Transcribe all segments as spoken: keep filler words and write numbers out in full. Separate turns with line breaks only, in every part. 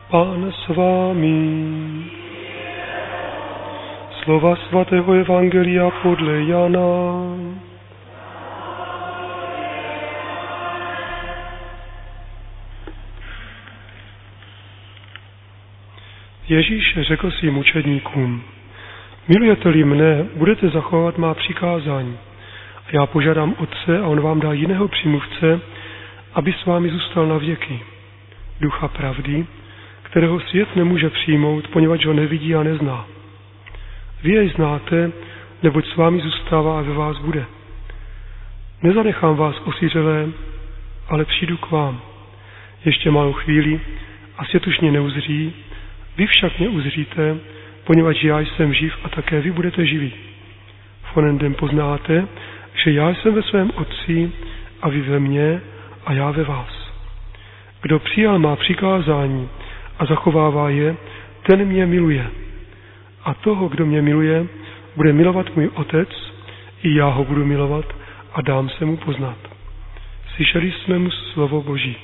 Pán s vámi. Slova svatého Evangelia podle Jana. Ježíš řekl svým učedníkům: milujete-li mne, budete zachovávat má přikázání. A já požádám Otce a on vám dá jiného přímluvce, aby s vámi zůstal na věky. Ducha pravdy, kterého svět nemůže přijmout, poněvadž ho nevidí a nezná. Vy jej znáte, neboť s vámi zůstává a ve vás bude. Nezanechám vás osiřelé, ale přijdu k vám. Ještě malou chvíli a svět už mě neuzří, vy však mě uzříte, poněvadž já jsem živ a také vy budete živí. V onen den poznáte, že já jsem ve svém Otci a vy ve mně a já ve vás. Kdo přijal má přikázání a zachovává je, ten mě miluje. A toho, kdo mě miluje, bude milovat můj Otec, i já ho budu milovat a dám se mu poznat. Slyšeli jsme mu slovo Boží.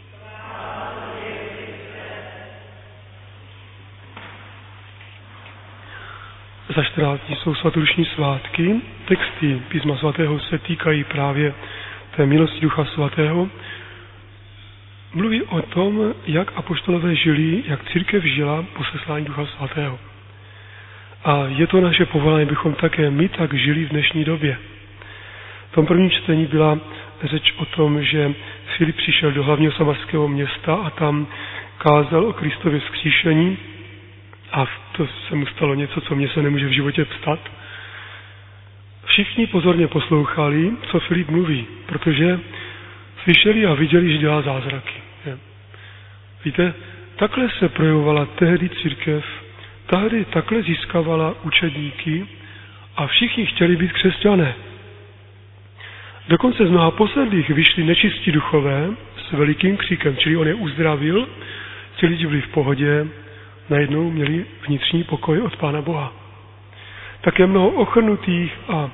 Za čtrnáct dní jsou svatodušní svátky. Texty Písma svatého se týkají právě té milosti Ducha svatého. Mluví o tom, jak apoštolové žili, jak církev žila po seslání Ducha svatého. A je to naše povolání, bychom také my tak žili v dnešní době. V tom prvním čtení byla řeč o tom, že Filip přišel do hlavního samarského města a tam kázal o Kristově vzkříšení a to se mu stalo něco, co mně se nemůže v životě vstat. Všichni pozorně poslouchali, co Filip mluví, protože slyšeli a viděli, že dělá zázraky. Víte, takhle se projevovala tehdy církev, tehdy takhle získávala učedníky a všichni chtěli být křesťané. Dokonce z mnoha posedlých vyšli nečistí duchové s velikým kříkem, čili on je uzdravil, ti lidi byli v pohodě, najednou měli vnitřní pokoj od Pána Boha. Také mnoho ochrnutých a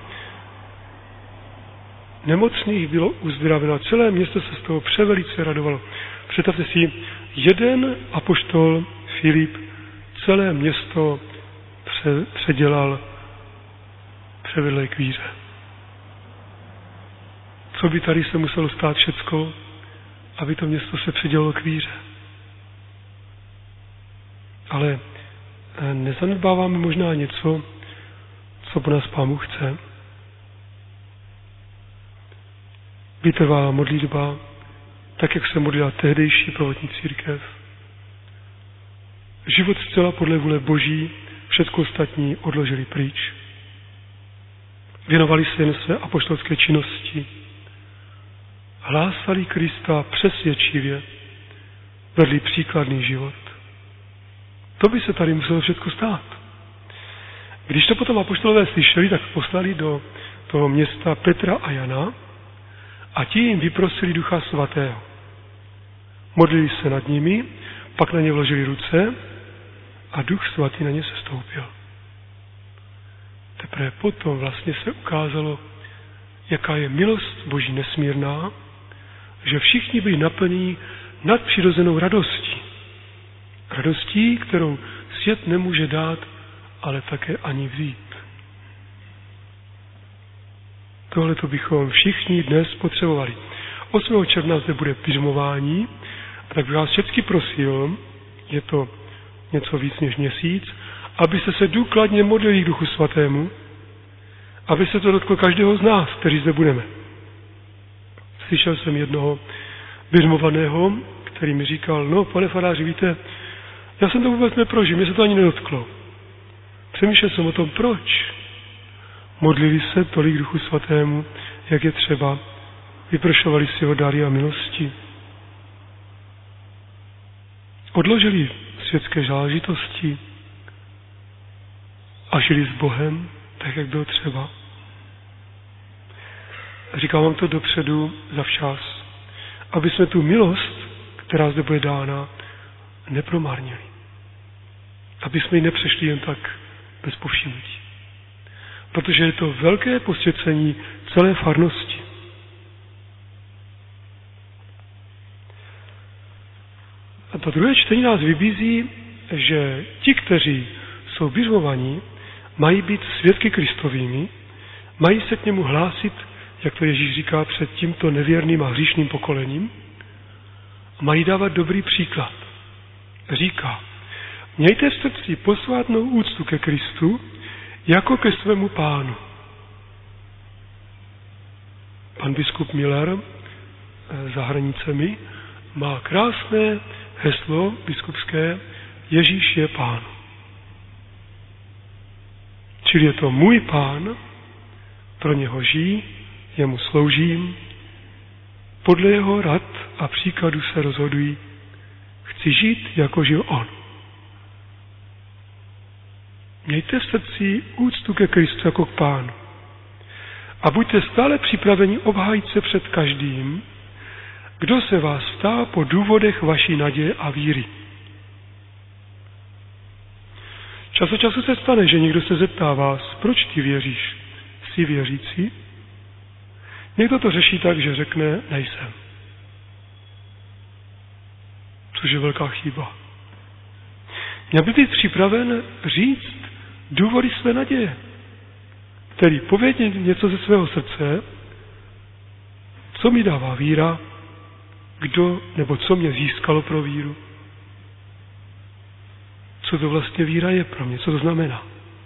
nemocných bylo uzdraveno. Celé město se z toho převelice radovalo. Představte si, jeden apoštol Filip celé město předělal, převedl k víře. Co by tady se muselo stát všecko, aby to město se předělalo k víře. Ale nezanedbáváme možná něco, co po nás Pán Bůh chce. Vytrvalá modlitba, tak jak se modlila tehdejší prvotní církev. Život zcela podle vůle Boží, všechno ostatní odložili pryč. Věnovali se jen své apoštolské činnosti. Hlásali Krista přesvědčivě, vedli příkladný život. To by se tady muselo všechno stát. Když to potom apoštolové slyšeli, tak poslali do toho města Petra a Jana a ti jim vyprosili Ducha svatého. Modlili se nad nimi, pak na ně vložili ruce a Duch svatý na ně sestoupil. Teprve potom vlastně se ukázalo, jaká je milost Boží nesmírná, že všichni byli naplněni nadpřirozenou radostí. Radostí, kterou svět nemůže dát, ale také ani vzít. Tohle to bychom všichni dnes potřebovali. osmého června zde bude pyžmování, a tak bych vás všechny prosil, je to něco víc než měsíc, abyste se důkladně modlili k Duchu svatému, aby se to dotklo každého z nás, kteří zde budeme. Slyšel jsem jednoho pyžmovaného, který mi říkal, no pane faráři, víte, já jsem to vůbec neprožil, mě se to ani nedotklo. Přemýšlel jsem o tom, proč. Modlili se tolik Duchu svatému, jak je třeba, vyprošovali si ho dary a milosti. Odložili světské záležitosti a žili s Bohem, tak jak bylo třeba. Říkám vám to dopředu zavčas, aby jsme tu milost, která zde bude dána, nepromarnili. Aby jsme ji nepřešli jen tak bez povšimnutí. Protože je to velké posvěcení celé farnosti. A to druhé čtení nás vybízí, že ti, kteří jsou biřmovaní, mají být svědky Kristovými, mají se k němu hlásit, jak to Ježíš říká, před tímto nevěrným a hříšným pokolením, a mají dávat dobrý příklad. Říká, mějte v srdci posvátnou úctu ke Kristu, jako ke svému pánu. Pan biskup Miller za hranicemi má krásné heslo biskupské Ježíš je pán. Čili je to můj pán, pro něho žijí, jemu sloužím, podle jeho rad a příkladů se rozhodují, chci žít, jako žil on. Mějte v srdci úctu ke Kristu jako k pánu. A buďte stále připraveni obhájit se před každým, kdo se vás ptá po důvodech vaší naděje a víry. Čas od času se stane, že někdo se zeptá vás, proč ty věříš? Jsi věřící? Někdo to řeší tak, že řekne, nejsem. Což je velká chyba. Měl by být připraven říct důvody své naděje. Tedy povědět něco ze svého srdce, co mi dává víra, kdo nebo co mě získalo pro víru. Co to vlastně víra je pro mě, co to znamená.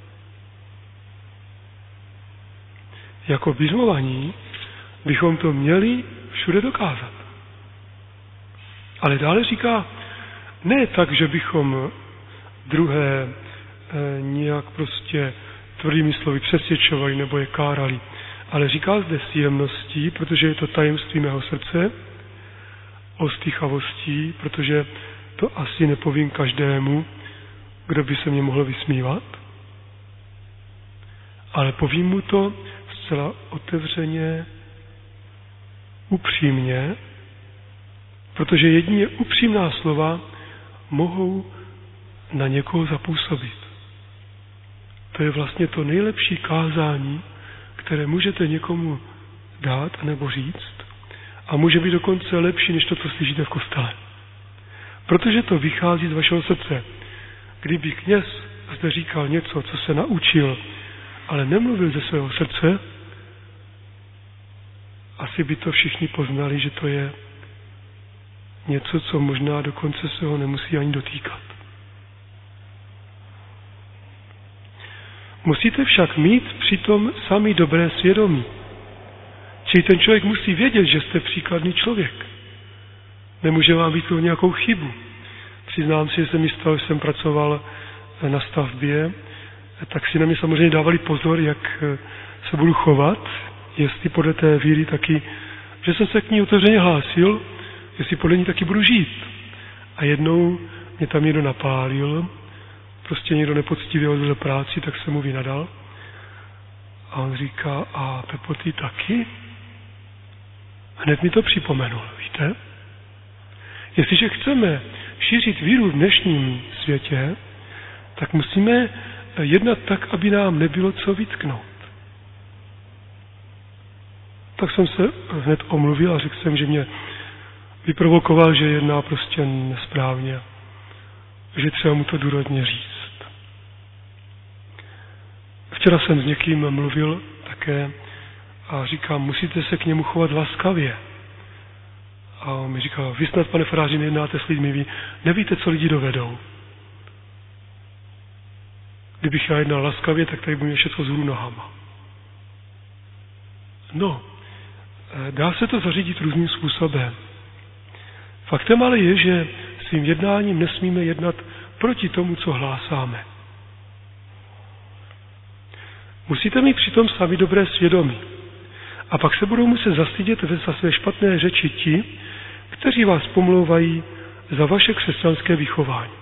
Jako biřmovaní bychom to měli všude dokázat. Ale dále říká, ne tak, že bychom druhé e, nějak prostě tvrdými slovy přesvědčovali nebo je kárali, ale říká zde s jemností, protože je to tajemství mého srdce, ostýchavostí, protože to asi nepovím každému, kdo by se mě mohl vysmívat, ale povím mu to zcela otevřeně, upřímně, protože jedině upřímná slova mohou na někoho zapůsobit. To je vlastně to nejlepší kázání, které můžete někomu dát nebo říct a může být dokonce lepší, než to, co slyšíte v kostele. Protože to vychází z vašeho srdce. Kdyby kněz zde říkal něco, co se naučil, ale nemluvil ze svého srdce, asi by to všichni poznali, že to je něco, co možná dokonce se ho nemusí ani dotýkat. Musíte však mít přitom sami dobré svědomí. Čili ten člověk musí vědět, že jste příkladný člověk. Nemůže vám být to nějakou chybu. Přiznám si, že se mi stalo, že jsem pracoval na stavbě, tak si na mě samozřejmě dávali pozor, jak se budu chovat, jestli podle té víry taky, že jsem se k ní otevřeně hlásil, jestli podle ní taky budu žít. A jednou mě tam někdo napálil, prostě někdo nepoctivě odvedl práci, tak jsem mu vynadal. A on říká, a Pepo, ty taky? Hned mi to připomenul, víte? Jestliže chceme šířit víru v dnešním světě, tak musíme jednat tak, aby nám nebylo co vytknout. Tak jsem se hned omluvil a řekl jsem, že mě vyprovokoval, že jedná prostě nesprávně, že třeba mu to důrodně říct. Včera jsem s někým mluvil také a říkám, musíte se k němu chovat laskavě. A on mi říkal, vy snad, pane faráři, nejednáte s lidmi, vy nevíte, co lidi dovedou. Kdybych já jednal laskavě, tak tady bude všechno zhůru nohama. No, dá se to zařídit různým způsobem. Faktem ale je, že svým jednáním nesmíme jednat proti tomu, co hlásáme. Musíte mít přitom sami dobré svědomí. A pak se budou muset zastydět za své špatné řeči ti, kteří vás pomlouvají za vaše křesťanské vychování.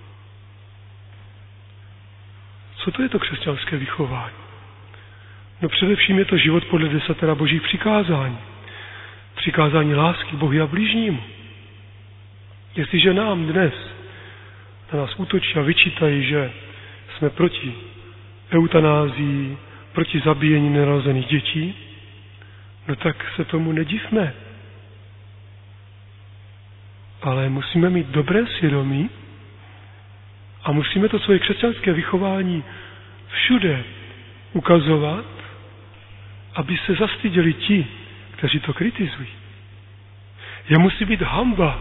Co to je to křesťanské vychování? No především je to život podle desatera božích přikázání. Přikázání lásky Bohu a blížnímu. Jestliže nám dnes na nás útočí a vyčítají, že jsme proti eutanázii, proti zabíjení nenarozených dětí, no tak se tomu nedivme. ale musíme mít dobré svědomí a musíme to svoje křesťanské vychování všude ukazovat, aby se zastyděli ti, kteří to kritizují. Je musí být hanba,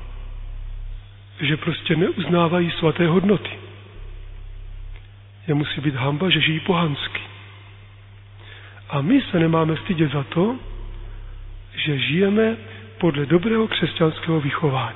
že prostě neuznávají svaté hodnoty. Je musí být hanba, že žijí pohansky. A my se nemáme stydět za to, že žijeme podle dobrého křesťanského vychování.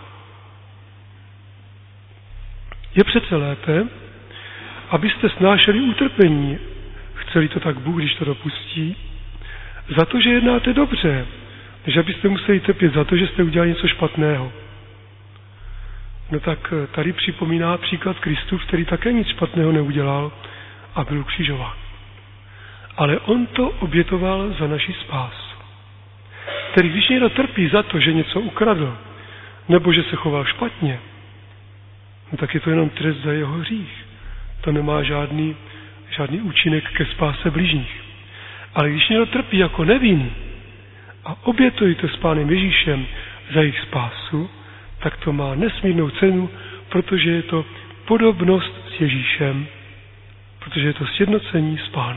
Je přece lépe, abyste snášeli utrpení, chceli to tak Bůh, když to dopustí, za to, že jednáte dobře, než abyste museli trpět za to, že jste udělali něco špatného. No tak tady připomíná příklad Kristův, který také nic špatného neudělal a byl ukřižován. Ale on to obětoval za naši spásu. Tedy když někdo trpí za to, že něco ukradl, nebo že se choval špatně, no tak je to jenom trest za jeho hřích. To nemá žádný, žádný účinek ke spáse bližních. Ale když někdo trpí jako nevinný a obětuje to s Pánem Ježíšem za jejich spásu, tak to má nesmírnou cenu, protože je to podobnost s Ježíšem, protože je to sjednocení s Pánem.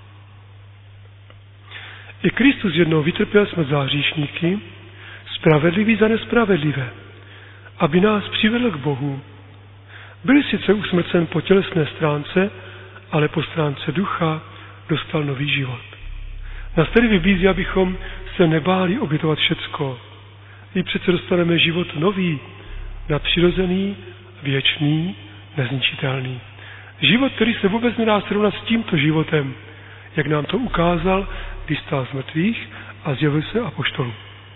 I Kristus jednou vytrpěl smrt za hříšníky, spravedlivý za nespravedlivé, aby nás přivedl k Bohu. Byl sice usmrcen po tělesné stránce, ale po stránce ducha dostal nový život. Nás tedy vybízí, abychom se nebáli obětovat všecko. I přece dostaneme život nový, nadpřirozený, věčný, nezničitelný. Život, který se vůbec nedá srovnat s tímto životem, jak nám to ukázal, když stál z mrtvých a zjevil se apoštolům.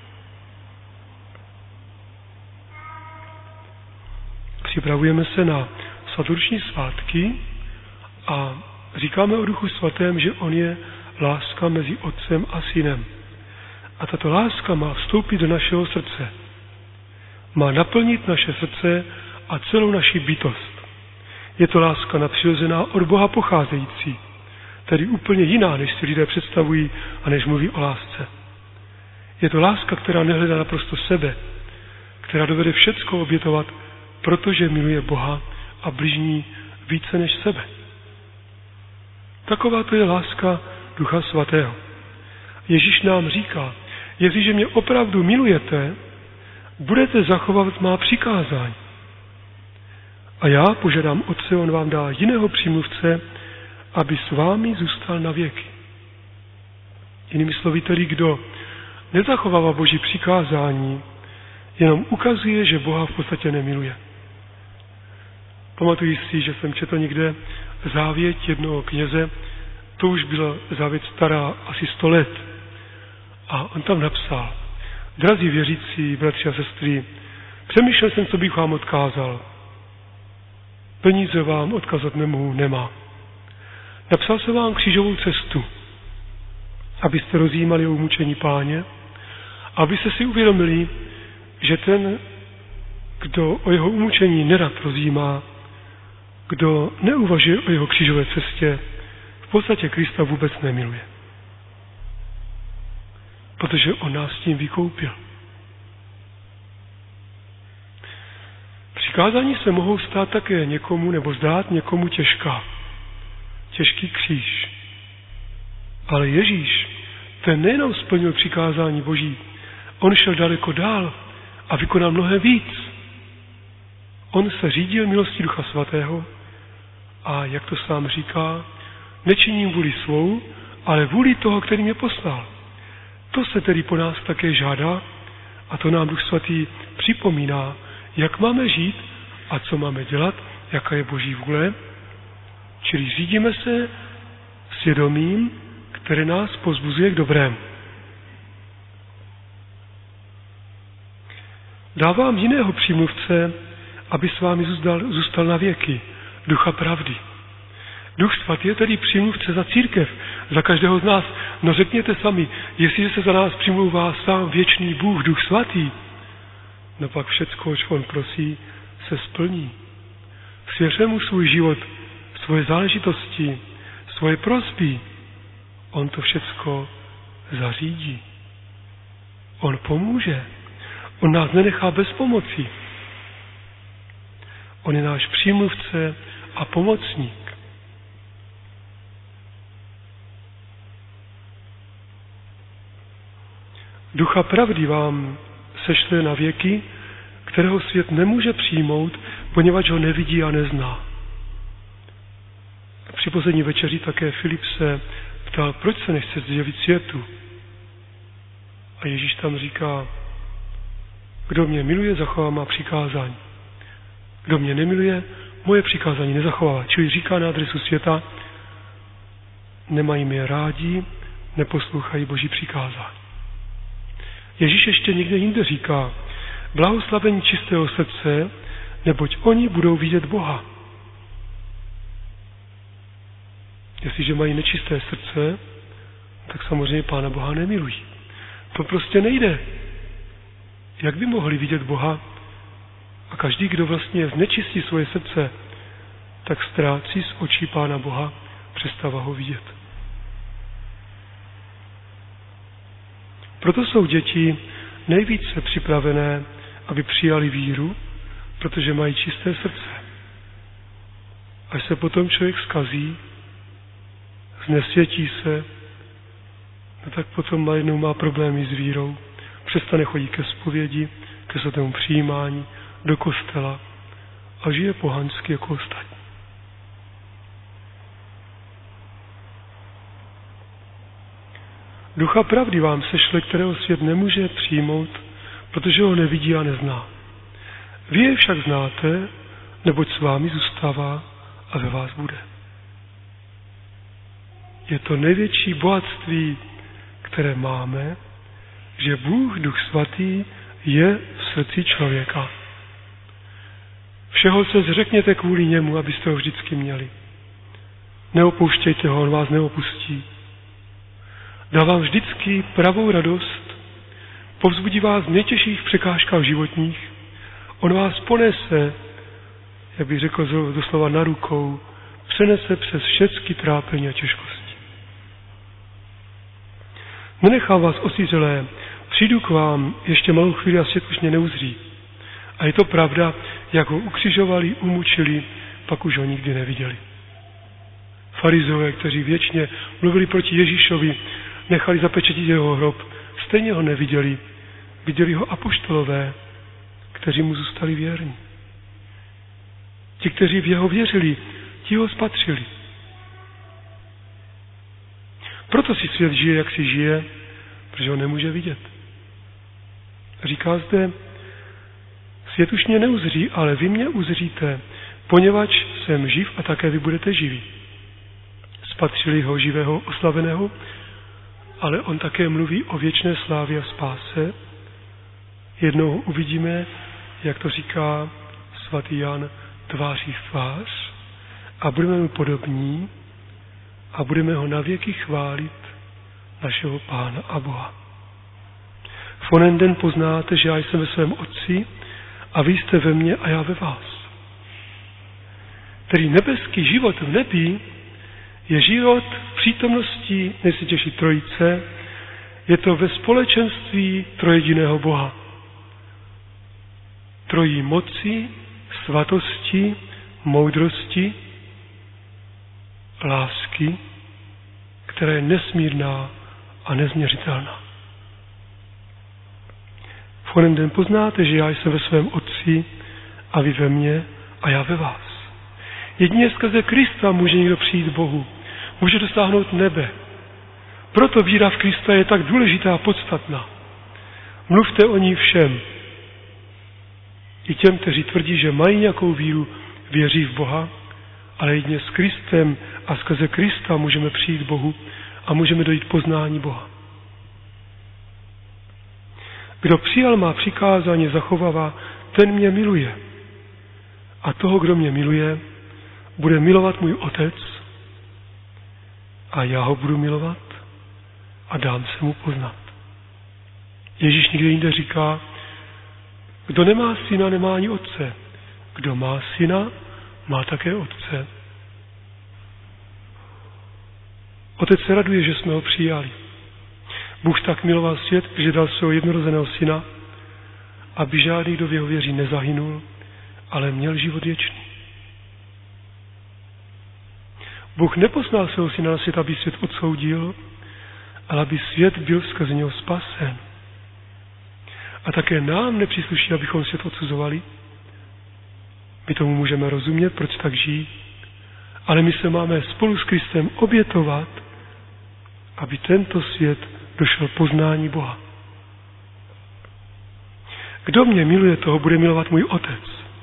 Připravujeme se na svatodušní svátky a říkáme o Duchu Svatém, že on je láska mezi Otcem a Synem. A tato láska má vstoupit do našeho srdce. Má naplnit naše srdce a celou naši bytost. Je to láska nadpřirozená, od Boha pocházející, tedy úplně jiná, než si lidé představují a než mluví o lásce. Je to láska, která nehledá naprosto sebe, která dovede všecko obětovat, protože miluje Boha a bližní více než sebe. Taková to je láska Ducha Svatého. Ježíš nám říká, jestliže mě opravdu milujete, budete zachovávat má přikázání. A já požádám Otce, on vám dá jiného přímluvce, aby s vámi zůstal na věky. Jinými slovy tedy, kdo nezachovává Boží přikázání, jenom ukazuje, že Boha v podstatě nemiluje. Pamatuji si, že jsem četl někde závěť jednoho kněze, to už byla závěť stará asi sto let. A on tam napsal, drazí věřící, bratři a sestry, přemýšlel jsem, co bych vám odkázal. Peníze vám odkazat nemohu, nemám. Napsal jsem vám křížovou cestu, abyste rozjímali o umučení Páně, abyste si uvědomili, že ten, kdo o jeho umučení nerad rozjímá, kdo neuvažuje o jeho křížové cestě, v podstatě Krista vůbec nemiluje. Protože on nás tím vykoupil. Přikázání se mohou stát také někomu, nebo zdát někomu těžká. Těžký kříž. Ale Ježíš, ten nejenom splnil přikázání Boží, on šel daleko dál a vykonal mnohem víc. On se řídil milostí Ducha Svatého a, jak to sám říká, nečiním vůli svou, ale vůli toho, který mě poslal. To se tedy po nás také žádá a to nám Duch Svatý připomíná, jak máme žít a co máme dělat, jaká je Boží vůle. Čili řídíme se svědomím, které nás povzbuzuje k dobrému. Dávám jiného přímluvce, aby s vámi zůstal, zůstal na věky, Ducha pravdy. Duch Svatý je tedy přímluvce za církev, za každého z nás. No řekněte sami, jestliže se za nás přimlouvá sám věčný Bůh, Duch Svatý, no pak všecko, oč on prosí, se splní. Svěřme mu svůj život, svoje záležitosti, svoje prosby. On to všecko zařídí. On pomůže. On nás nenechá bez pomoci. On je náš přímluvce a pomocník. Ducha pravdy vám sešle na věky, kterého svět nemůže přijmout, poněvadž ho nevidí a nezná. Při poslední večeři také Filip se ptal, proč se nechce zjevit světu. A Ježíš tam říká, kdo mě miluje, zachová má přikázání. Kdo mě nemiluje, moje přikázání nezachovává. Čili říká na adresu světa, nemají mě rádi, neposlouchají Boží přikázání. Ježíš ještě někde jinde říká, blahoslavení čistého srdce, neboť oni budou vidět Boha. Jestliže mají nečisté srdce, tak samozřejmě Pána Boha nemilují. To prostě nejde. Jak by mohli vidět Boha? A každý, kdo vlastně znečistí svoje srdce, tak ztrácí z očí Pána Boha, přestává ho vidět. Proto jsou děti nejvíce připravené, aby přijali víru, protože mají čisté srdce. Až se potom člověk zkazí, znesvětí se, no tak potom najednou má problémy s vírou, přestane chodit ke zpovědi, ke svatému přijímání, do kostela a žije pohansky jako ostatní. Ducha pravdy vám sešle, kterého svět nemůže přijmout, protože ho nevidí a nezná. Vy je však znáte, neboť s vámi zůstává a ve vás bude. Je to největší bohatství, které máme, že Bůh, Duch Svatý, je v srdci člověka. Všeho se zřekněte kvůli němu, abyste ho vždycky měli. Neopouštějte ho, on vás neopustí. Dá vám vždycky pravou radost, povzbudí vás v nejtěžších překážkách životních, on vás ponese, jak bych řekl doslova na rukou, přenese přes všechny trápení a těžkosti. Nenechám vás osířelé, přijdu k vám ještě malou chvíli a svět už mě neuzří. A je to pravda, jak ho ukřižovali, umučili, pak už ho nikdy neviděli. Farizové, kteří věčně mluvili proti Ježíšovi, nechali zapečetit jeho hrob, stejně ho neviděli. Viděli ho apoštolové, kteří mu zůstali věrní. Ti, kteří v jeho věřili, ti ho spatřili. Proto si svět žije, jak si žije, protože ho nemůže vidět. Říká zde, svět už mě neuzří, ale vy mě uzříte, poněvadž jsem živ a také vy budete živí. Spatřili ho živého, oslaveného, ale on také mluví o věčné slávě a spáse. Jednou uvidíme, jak to říká svatý Jan, tváří v tvář a budeme mu podobní a budeme ho navěky chválit, našeho Pána a Boha. V onen den poznáte, že já jsem ve svém Otci a vy jste ve mně a já ve vás. Tedy nebeský život v nebi je život v přítomnosti nejsvětější Trojice, je to ve společenství trojediného Boha. Trojí moci, svatosti, moudrosti, lásky, která je nesmírná a nezměřitelná. V onen den poznáte, že já jsem ve svém Otci a vy ve mně a já ve vás. Jedině skrze Krista může někdo přijít Bohu. Může dosáhnout nebe. Proto víra v Krista je tak důležitá a podstatná. Mluvte o ní všem. I těm, kteří tvrdí, že mají nějakou víru, věří v Boha, ale jedině s Kristem a skrze Krista můžeme přijít Bohu a můžeme dojít poznání Boha. Kdo přijal má přikázání, zachovává, ten mě miluje. A toho, kdo mě miluje, bude milovat můj Otec a já ho budu milovat a dám se mu poznat. Ježíš někde jinde říká, kdo nemá syna, nemá ani otce. Kdo má syna, má také otce. Otec se raduje, že jsme ho přijali. Bůh tak miloval svět, že dal svého jednorozeného syna, aby žádný, kdo v jeho věří, nezahynul, ale měl život věčný. Bůh neposlal svého syna na svět, aby svět odsoudil, ale aby svět byl skrze něho spasen. A také nám nepřísluší, abychom svět odsuzovali. My tomu můžeme rozumět, proč tak žijí, ale my se máme spolu s Kristem obětovat, aby tento svět došel poznání Boha. Kdo mě miluje, toho bude milovat můj Otec.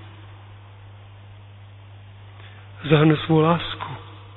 Zahrne svou lásku.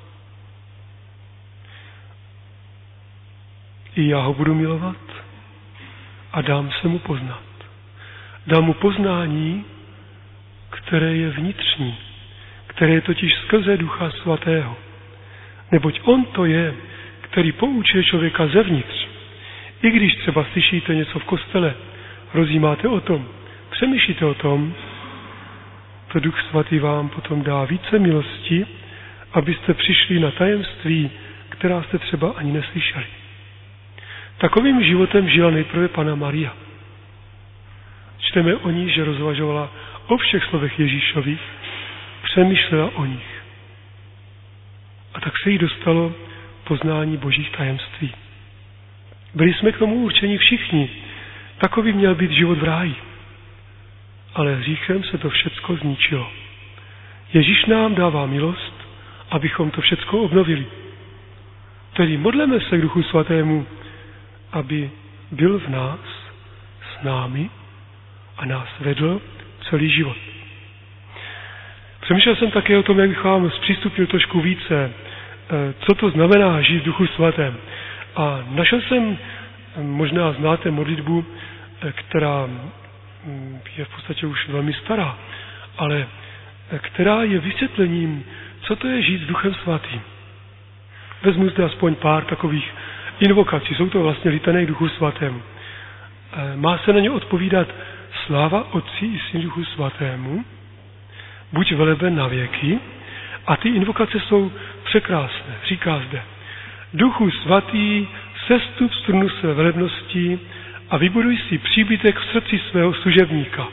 I já ho budu milovat a dám se mu poznat. Dám mu poznání, které je vnitřní, které je totiž skrze Ducha Svatého. Neboť on to je, který poučuje člověka zevnitř. I když třeba slyšíte něco v kostele, rozjímáte o tom, přemýšlíte o tom, to Duch Svatý vám potom dá více milosti, abyste přišli na tajemství, která jste třeba ani neslyšeli. Takovým životem žila nejprve Panna Maria. Čteme o ní, že rozvažovala o všech slovech Ježíšových, přemýšlela o nich. A tak se jí dostalo poznání božích tajemství. Byli jsme k tomu určeni všichni. Takový měl být život v ráji. Ale hříchem se to všecko zničilo. Ježíš nám dává milost, abychom to všecko obnovili. Tedy modleme se k Duchu Svatému, aby byl v nás, s námi a nás vedl celý život. Přemýšlel jsem také o tom, jak bych vám zpřístupnil trošku více, co to znamená žít v Duchu Svatém. A našel jsem, možná znáte modlitbu, která je v podstatě už velmi stará, ale která je vysvětlením, co to je žít s Duchem Svatým. Vezmu zde aspoň pár takových invokací. Jsou to vlastně litané k Duchu Svatému. Má se na ně odpovídat sláva Otci i Synu Duchu Svatému, buď veleben na věky, a ty invokace jsou překrásné. Říká zde: Duchu Svatý, sestup z trůnu své velebnosti a vybuduj si příbytek v srdci svého služebníka.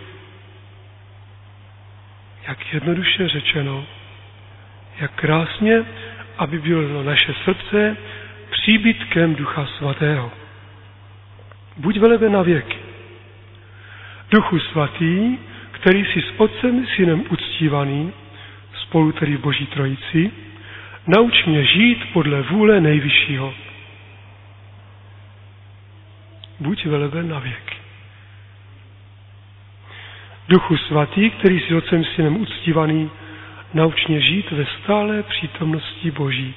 Jak jednoduše řečeno, jak krásně, aby bylo naše srdce příbytkem Ducha Svatého. Buď veleben na věky. Duchu Svatý, který jsi s Otcem i Synem uctívaný, spolu tedy v Boží Trojici, nauč mě žít podle vůle Nejvyššího. Buď veleben na věky. Duchu Svatý, který jsi s Otcem i Synem uctívaný, nauč mě žít ve stálé přítomnosti Boží.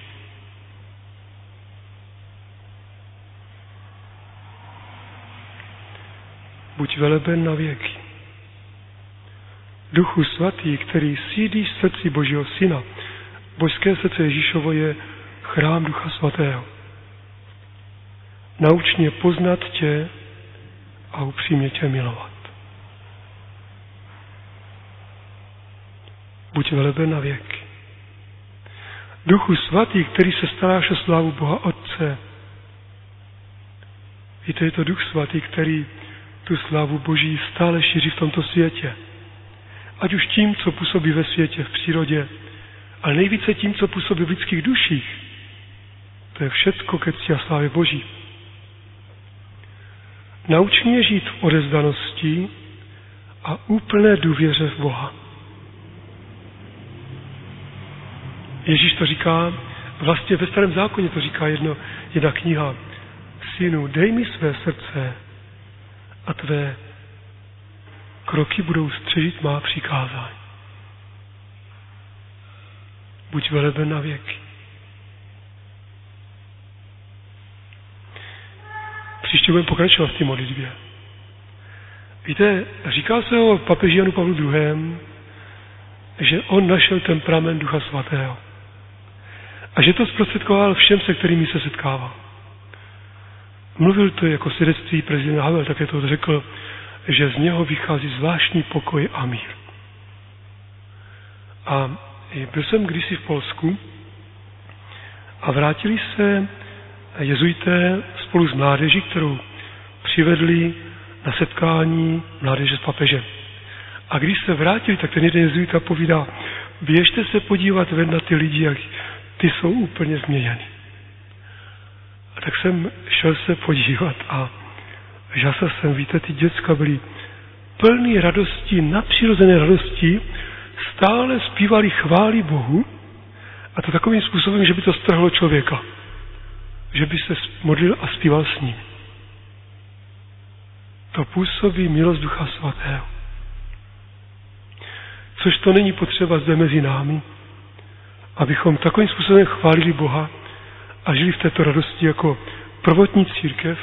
Buď veleben na věky. Duchu Svatý, který sídlí v srdci Božího Syna, božské srdce Ježíšovo je chrám Ducha Svatého. Nauč mě poznat tě a upřímně tě milovat. Buď veleben na věky. Duchu Svatý, který se staráš o slávu Boha Otce. Víte, je to Duch Svatý, který tu slávu Boží stále šíří v tomto světě. Ať už tím, co působí ve světě, v přírodě, ale nejvíce tím, co působí v lidských duších. To je všecko ke cti a slávě Boží. Nauč mě žít v odevzdanosti a úplné důvěře v Boha. Ježíš to říká, vlastně ve Starém zákoně to říká jedno, jedna kniha. Synu, dej mi své srdce a tvé kroky budou střežit má přikázání. Buď veleben na věky. Příště budeme pokračovat v té modlitbě. Víte, říká se o papeži Janu Pavlu druhém., že on našel temperament Ducha Svatého. A že to zprostředkoval všem, se kterými se setkával. Mluvil to jako svědectví prezident Havel, také to řekl, že z něho vychází zvláštní pokoj a mír. A byl jsem kdysi v Polsku a vrátili se jezuité spolu s mládeží, kterou přivedli na setkání mládeže s papežem. A když se vrátili, tak ten jeden jezuita povídá, běžte se podívat ven na ty lidi, jak ty jsou úplně změněny. A tak jsem šel se podívat a žasl jsem, víte, ty děcka byly plný radosti, nadpřirozené radosti, stále zpívali chvály Bohu, a to takovým způsobem, že by to strhlo člověka. Že by se modlil a zpíval s ním. To působí milost Ducha Svatého. Což to není potřeba zde mezi námi, abychom takovým způsobem chválili Boha a žili v této radosti jako prvotní církev.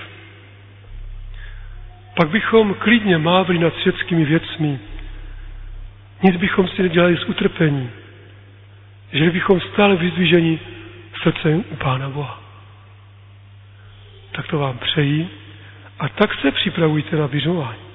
Pak bychom klidně mávli nad světskými věcmi. Nic bychom si nedělali z utrpení. Žili bychom stále vyzdviženi srdcem u Pána Boha. Tak to vám přeji a tak se připravujte na běžování.